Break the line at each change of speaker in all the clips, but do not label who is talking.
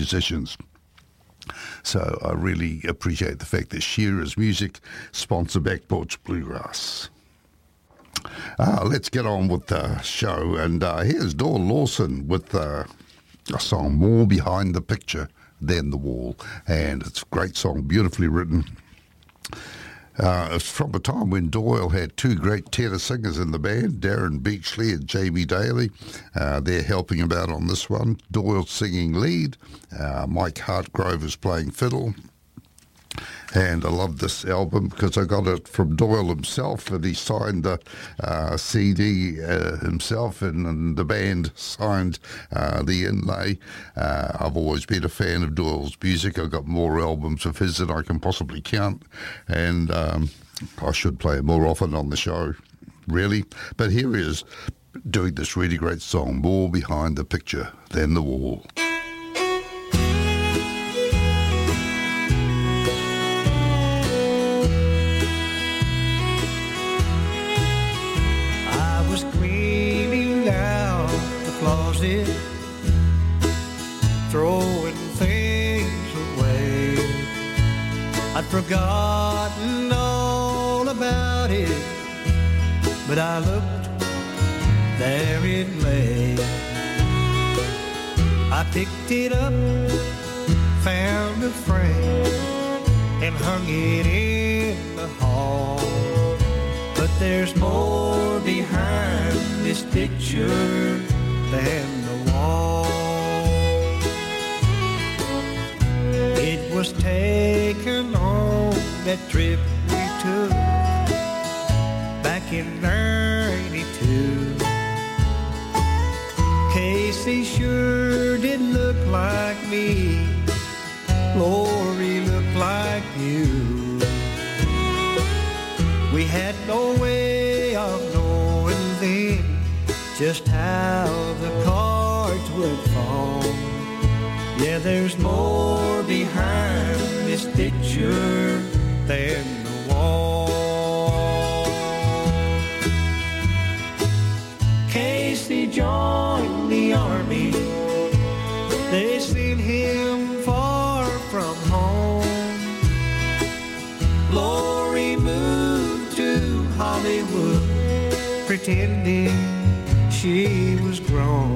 musicians. So I really appreciate the fact that Shearer's Music sponsor Back Porch Bluegrass. Let's get on with the show, and here's Doyle Lawson with a song, More Behind the Picture Than the Wall, and it's a great song, beautifully written. It's from a time when Doyle had two great tenor singers in the band, Darren Beachley and Jamie Daly. They're helping him out on this one. Doyle singing lead, Mike Hartgrove is playing fiddle. And I love this album because I got it from Doyle himself, and he signed the CD himself, and the band signed the inlay. I've always been a fan of Doyle's music. I've got more albums of his than I can possibly count, and I should play it more often on the show, really. But here he is doing this really great song, More Behind the Picture Than the Wall.
Closet, throwing things away. I'd forgotten all about it, but I looked, there it lay. I picked it up, found a frame, and hung it in the hall. But there's more behind this picture than the wall. It was taken on that trip we took back in '92. Casey sure did look like me. Lori looked like you. We had no way of knowing then just how the cards would fall. Yeah, there's more behind this picture than the wall. Casey joined the army. They sent him far from home. Lori moved to Hollywood, pretending she was grown.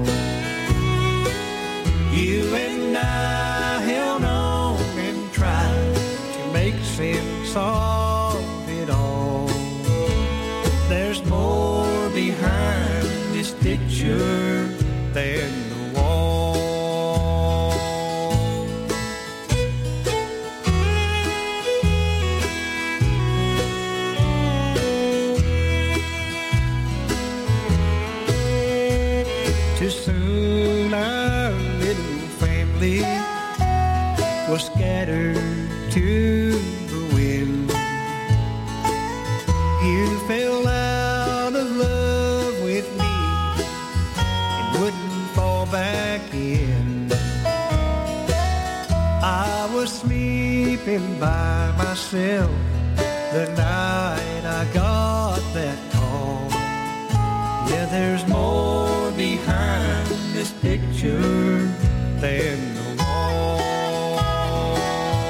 You and I held on and tried to make sense of it all. There's more behind this picture than the wall. Too soon our little family was scattered to the wind. You fell out of love with me and wouldn't fall back in. I was sleeping by myself the night I got that call. Yeah, there's more behind this picture than the wall.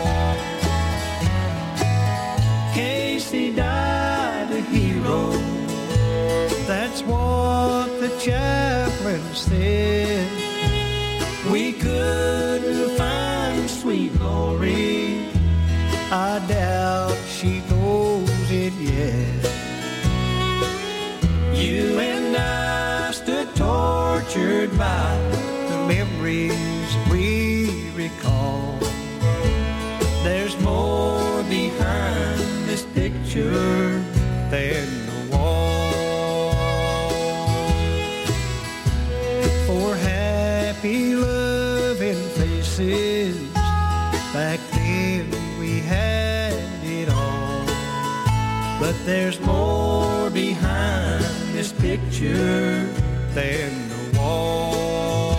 Casey died a hero, that's what the chaplain said. We couldn't find sweet Lori, I doubt she knows it yet. You and I stood tortured by the memories we recall. There's more behind this picture than the wall. For happy loving faces, back then we had it all. But there's more behind this picture than the wall.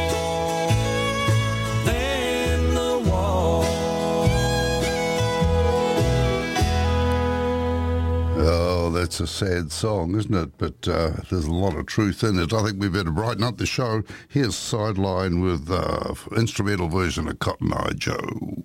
Than the wall.
Oh, that's it's a sad song, isn't it? But there's a lot of truth in it. I think we better brighten up the show. Here's Sideline with instrumental version of Cotton Eye Joe.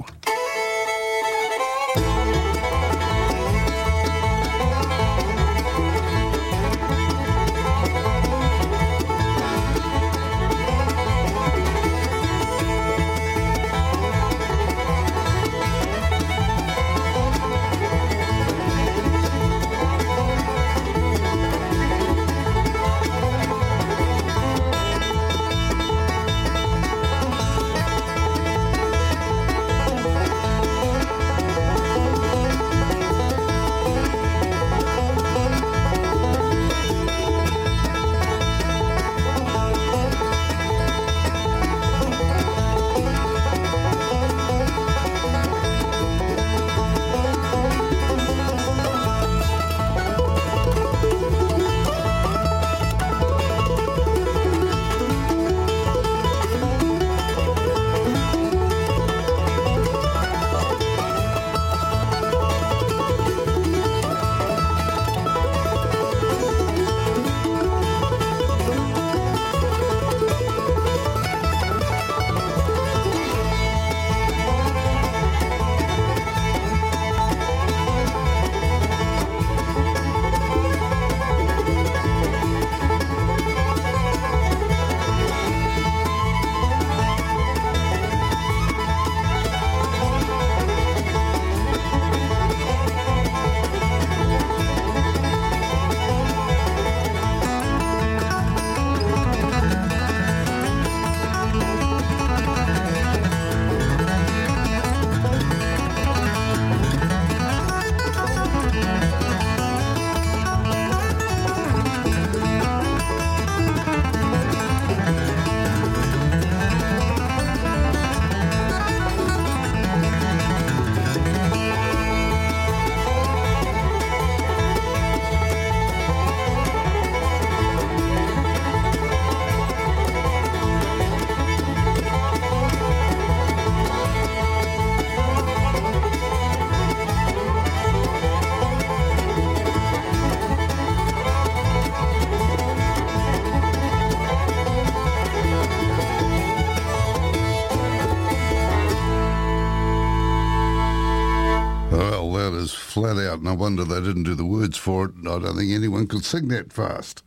Flat out. No wonder they didn't do the words for it. I don't think anyone could sing that fast.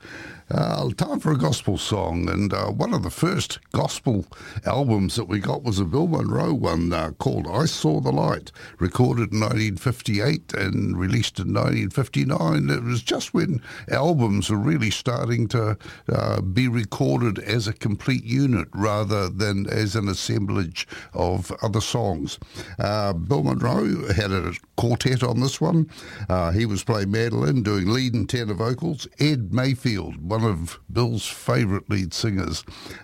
Time for a gospel song, and one of the first gospel albums that we got was a Bill Monroe one called I Saw the Light, recorded in 1958 and released in 1959. It was just when albums were really starting to be recorded as a complete unit rather than as an assemblage of other songs. Bill Monroe had a quartet on this one. He was playing mandolin, doing lead and tenor vocals. Ed Mayfield, one of Bill's favourite lead singers,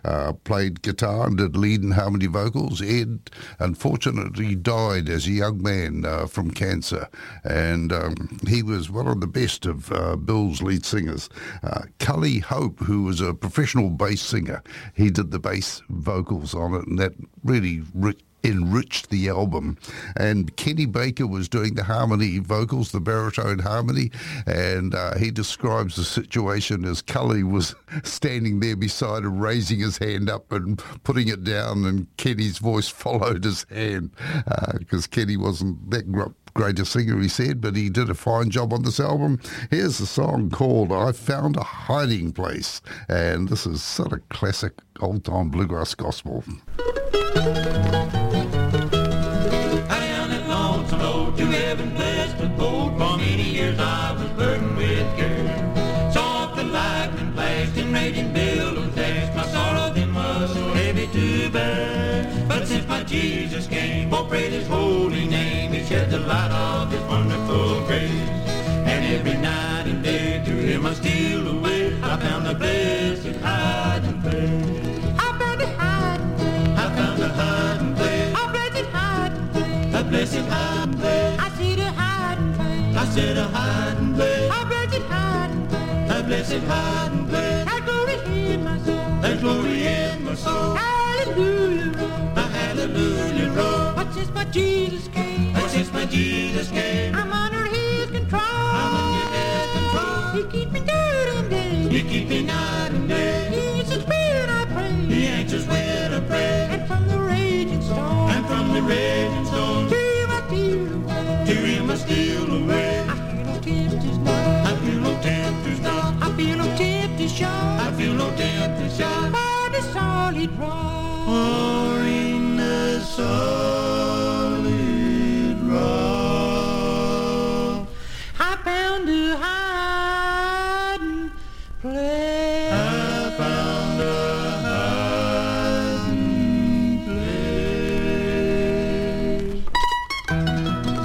played guitar and did lead and harmony vocals. Ed, unfortunately, died as a young man from cancer, and he was one of the best of Bill's lead singers. Cully Hope, who was a professional bass singer, he did the bass vocals on it, and that really enriched the album. And Kenny Baker was doing the harmony vocals, the baritone harmony, and he describes the situation as Cully was standing there beside him, raising his hand up and putting it down, and Kenny's voice followed his hand, because Kenny wasn't that great a singer, he said, but he did a fine job on this album. Here's a song called I Found a Hiding Place, and this is sort of classic old-time bluegrass gospel.
To heaven blessed with gold. For many years I was burdened with care. Soft and lightning flashed and raging billows dashed. My sorrow then was so heavy to bear. But since my Jesus came, oh praise his holy name, he shed the light of his wonderful grace. And every night and day to him I steal away. I found a blessed hiding place.
I found a hiding place.
I found a hiding place.
A blessed hiding place.
A blessed hiding place.
I see the hiding place.
I said a hiding place.
A blessed hiding place.
A blessed hiding place.
There's glory in my soul.
There's glory in my soul.
Hallelujah, Lord.
A hallelujah roll.
But since my Jesus came,
But since my Jesus came,
I'm under his control.
I'm under his control. me night and day.
He answers when I pray.
He answers when I pray.
And from the raging storm,
And from the raging storm,
to him I steal away.
to him I steal away.
I feel no tempter's now.
I feel no tempter's now.
I feel no tempter's shot.
I feel no tempter's shot.
By the solid rock.
Or in the solid rock.
I found a hiding place.
I found a hiding place.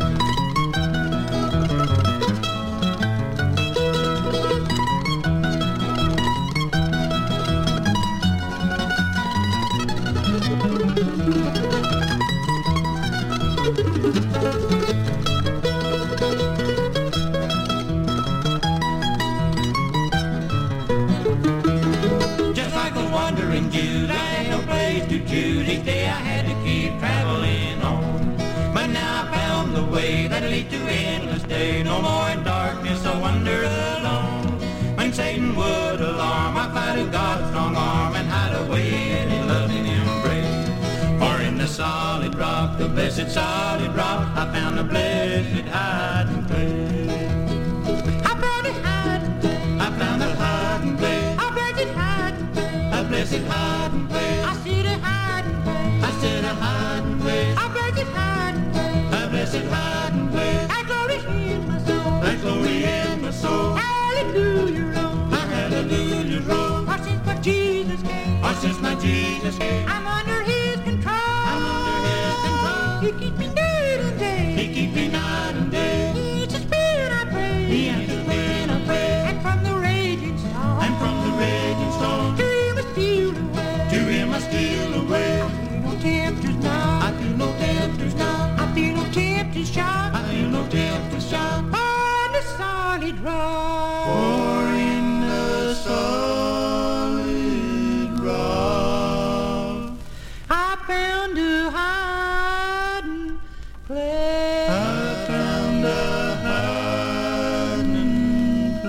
Just like a wandering Jew, I had no place to choose. Each day I had to keep traveling on. But now I found the way that'll lead to endless day. No more in darkness, I wander alone. When Satan would alarm, I fight to God's strong arm and hide away in his loving embrace. For in the solid rock, the blessed solid rock, I found a blessed hiding place.
I found a hiding place.
I found a hiding place.
A blessed hiding place.
A blessed hiding place.
I see the hiding place.
I said a hiding place.
A blessed hiding place.
A blessed hiding place.
I glory in my soul.
Thy glory in my soul.
Hallelujah, Lord.
Hallelujah, Lord.
Or since my Jesus came,
Or since my Jesus came,
I'm under his control.
I'm under his control.
He keeps me night and day.
He keeps me night and day.
He answers when I pray.
He answers when I pray.
And from the raging storm,
And from the raging storm,
to him I steal away.
to him I steal away.
I feel no tempter's now.
I feel no tempter's now.
I feel no tempter's shot.
I feel no tempter's shot.
On the solid rock.
Or in the solid rock.
I found a hiding place.
I found a hiding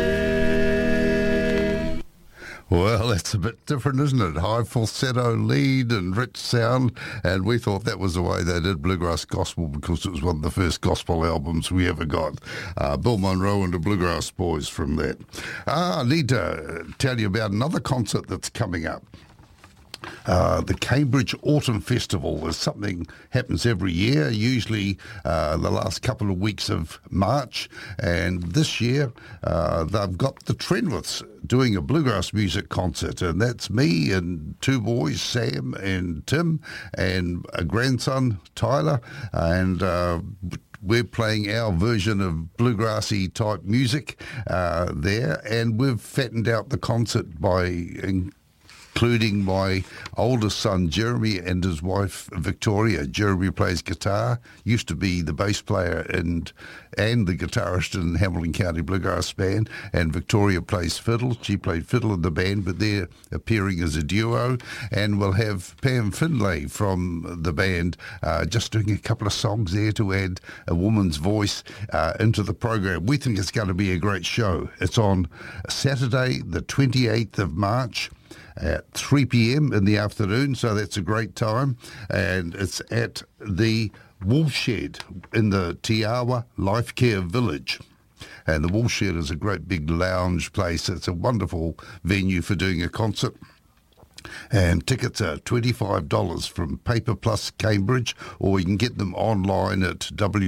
place.
Well, that's a bit different, isn't it? High falsetto lead and rich sound, and we thought that was the way they did bluegrass gospel because it was one of the first gospel albums we ever got. Bill Monroe and the Bluegrass Boys from that. I need to tell you about another concert that's coming up. The Cambridge Autumn Festival is something happens every year, usually the last couple of weeks of March. And this year, they've got the Trenwiths doing a bluegrass music concert. And that's me and two boys, Sam and Tim, and a grandson, Tyler. And we're playing our version of bluegrassy type music there. And we've fattened out the concert by including my oldest son, Jeremy, and his wife, Victoria. Jeremy plays guitar, used to be the bass player and the guitarist in Hamilton County Bluegrass Band, and Victoria plays fiddle. She played fiddle in the band, but they're appearing as a duo, and we'll have Pam Finlay from the band just doing a couple of songs there to add a woman's voice into the program. We think it's going to be a great show. It's on Saturday, the 28th of March, at 3 p.m. in the afternoon, so that's a great time. And it's at the Woolshed in the Tiawa Life Care Village. And the Woolshed is a great big lounge place. It's a wonderful venue for doing a concert. And tickets are $25 from Paper Plus Cambridge, or you can get them online at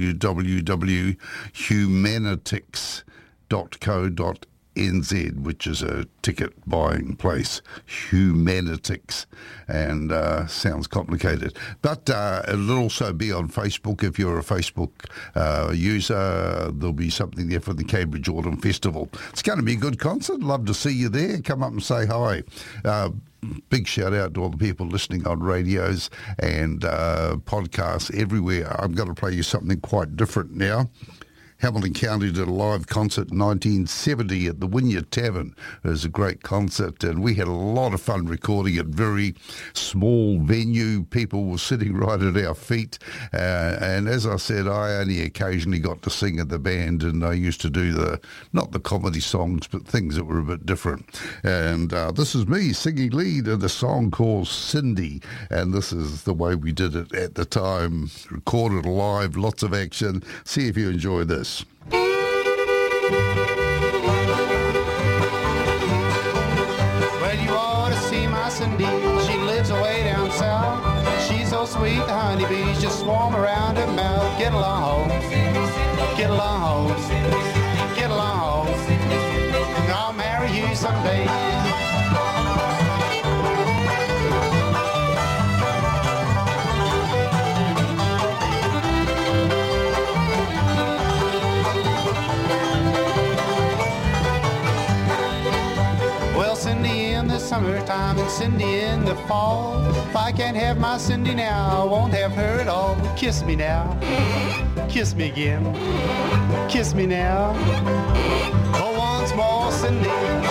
www.humanitix.co.nz, which is a ticket buying place. Humanitix, and sounds complicated, but it'll also be on Facebook. If you're a Facebook user, there'll be something there for the Cambridge Autumn Festival. It's going to be a good concert. Love to see you there. Come up and say hi. Big shout out to all the people listening on radios and podcasts everywhere. I'm going to play you something quite different now. Hamilton County did a live concert in 1970 at the Wynyard Tavern. It was a great concert, and we had a lot of fun recording it. Very small venue. People were sitting right at our feet. And as I said, I only occasionally got to sing in the band, and I used to do not the comedy songs, but things that were a bit different. And this is me singing lead in a song called Cindy, and this is the way we did it at the time. Recorded live, lots of action. See if you enjoy this.
Well, you ought to see my Cindy. She lives away down south. She's so sweet, the honeybees just swarm around her mouth. Get along home, get along home, get along home. I'll marry you someday. Summertime and Cindy in the fall. If I can't have my Cindy now, I won't have her at all. Kiss me now, kiss me again, kiss me now. Oh, once more, Cindy.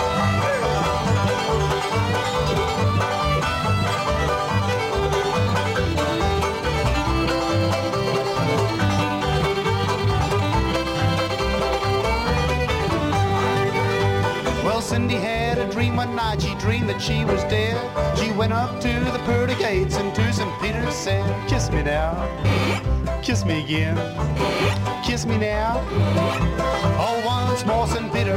Cindy had a dream one night. She dreamed that she was dead. She went up to the pearly gates and to St. Peter said, kiss me now, kiss me again, kiss me now. Oh, once more, St. Peter.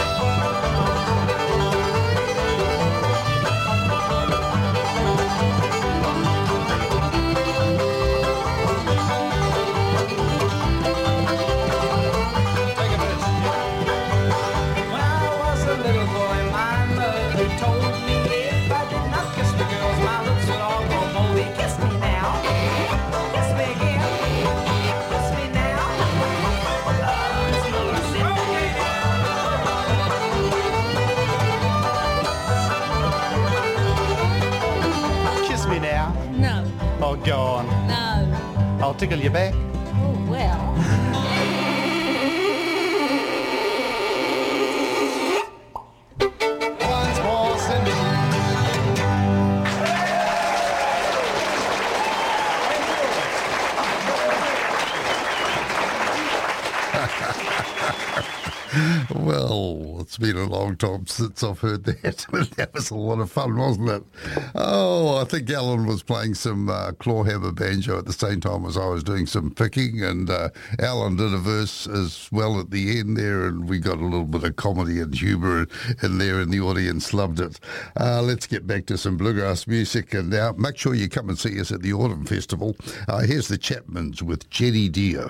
Oh, go on.
No.
I'll tickle you back.
Oh, well.
Once more, Cindy.
Well, it's been a long time since I've heard that. That was a lot of fun, wasn't it? Oh, I think Alan was playing some clawhammer banjo at the same time as I was doing some picking, and Alan did a verse as well at the end there, and we got a little bit of comedy and humour in there, and the audience loved it. Let's get back to some bluegrass music, and now make sure you come and see us at the Autumn Festival. Here's the Chapmans with Jenny Deere.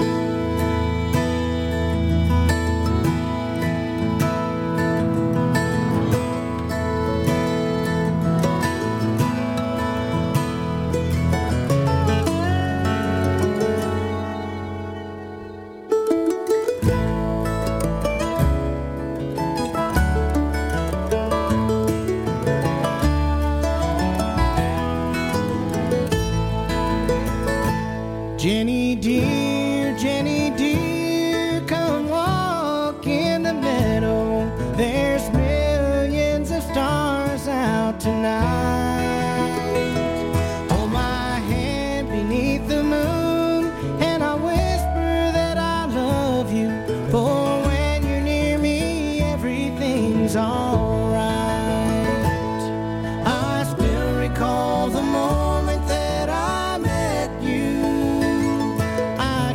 Jenny dear, come walk in the meadow. There's millions of stars out tonight. Hold my hand beneath the moon, and I'll whisper that I love you. For when you're near me, everything's alright. I still recall the moment that I met you. I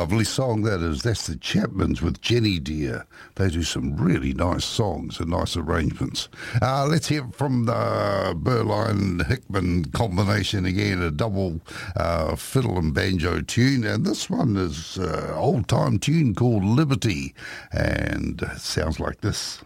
Lovely song that is. That's the Chapmans with Jenny Dear. They do some really nice songs and nice arrangements. Let's hear from the Berline-Hickman combination again, a double fiddle and banjo tune. And this one is an old-time tune called Liberty. And it sounds like this.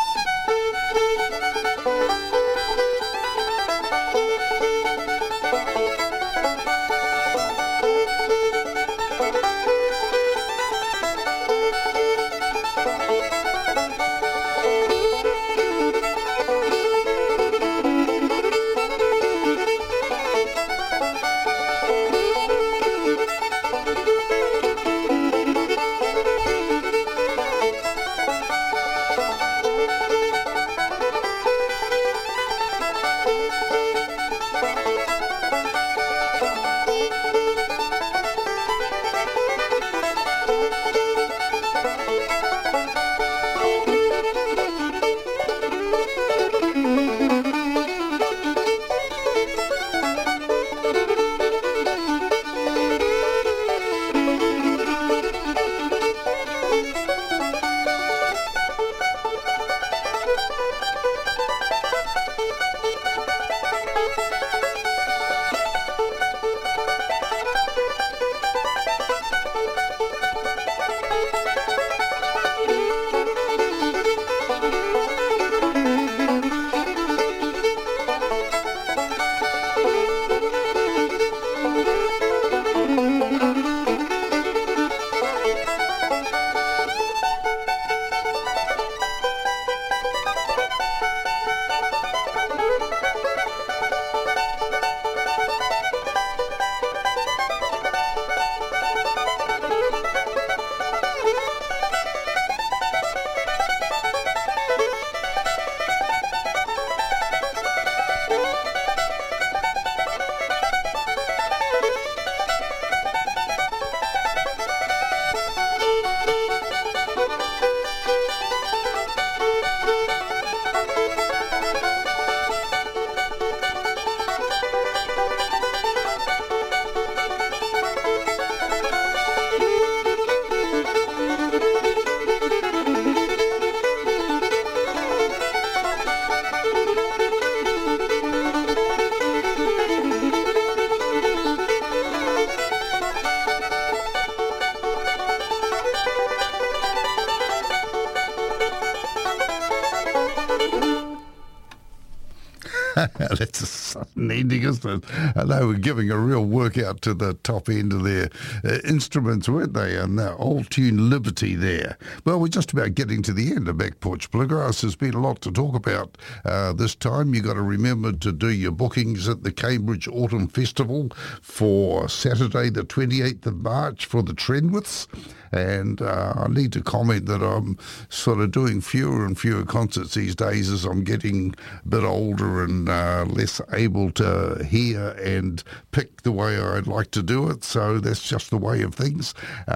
That's a sudden ending, isn't it? And they were giving a real workout to the top end of their instruments, weren't they? And that old tune Liberty there. Well, we're just about getting to the end of Back Porch Bluegrass. There's been a lot to talk about this time. You've got to remember to do your bookings at the Cambridge Autumn Festival for Saturday the 28th of March for the Trenwiths. And I need to comment that I'm sort of doing fewer and fewer concerts these days as I'm getting a bit older and less able to hear and pick the way I'd like to do it. So that's just the way of things.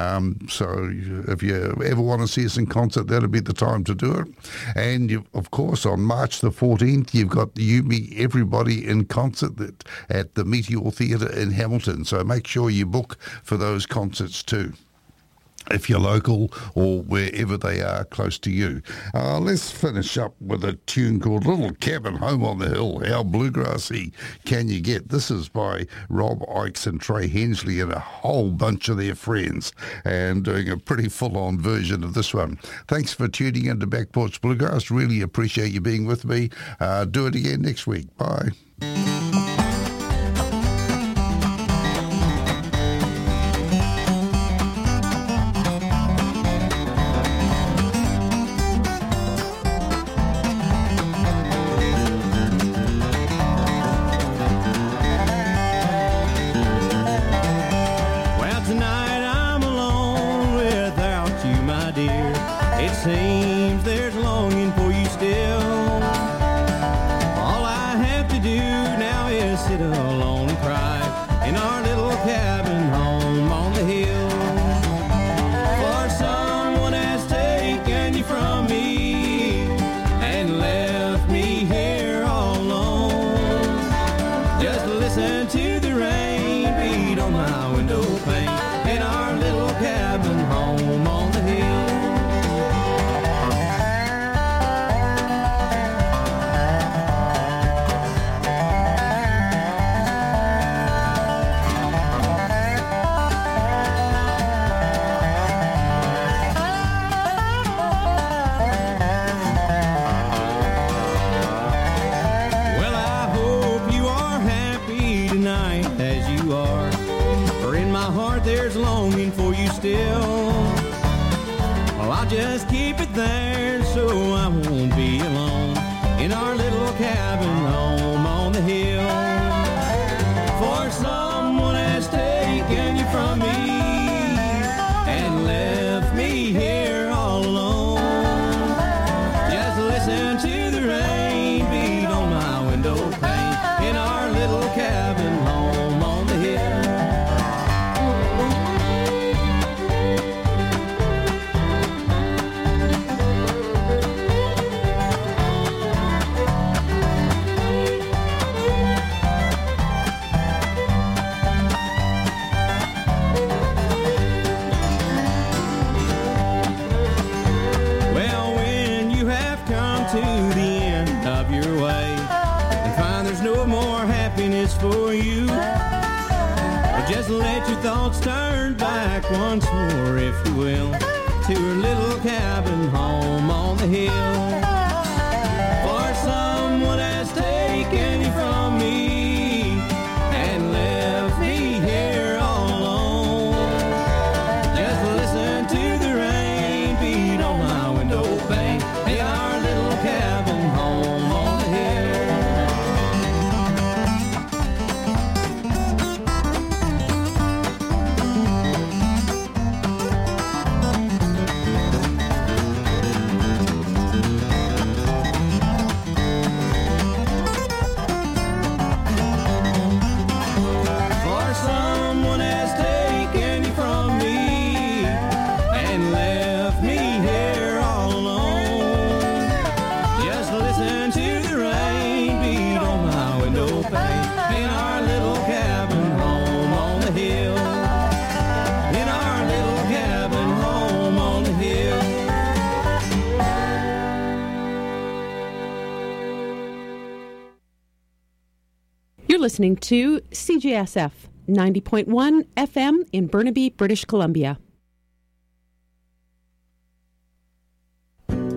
So if you ever want to see us in concert, that'll be the time to do it. And of course, on March the 14th, you've got the You Me Everybody in concert at the Meteor Theatre in Hamilton. So make sure you book for those concerts too, if you're local or wherever they are close to you. Let's finish up with a tune called Little Cabin Home on the Hill. How bluegrassy can you get? This is by Rob Ikes and Trey Hensley and a whole bunch of their friends, and doing a pretty full-on version of this one. Thanks for tuning into Back Porch Bluegrass. Really appreciate you being with me. Do it again next week. Bye.
Seems there's longing for you still. All I have to do now is sit alone and cry in our little cabin home on the hill. For someone has taken you from me and left me here all alone. Just listen to the rain beat on my window pane in our little cabin still. Well, I'll just keep it there so I won't be alone in our little cabin home on the hill. For someone has taken you from me and left me here all alone. Just listen to the rain beat on my window pane in our little cabin home on the hill. For you, just let your thoughts turn back once more, if you will, to her little cabin home on the hill. For someone has taken you from me and left me here all alone. Just listen to the rain beat on my window pane in our little cabin home on the hill.
Listening to CJSF 90.1 FM in Burnaby, British Columbia.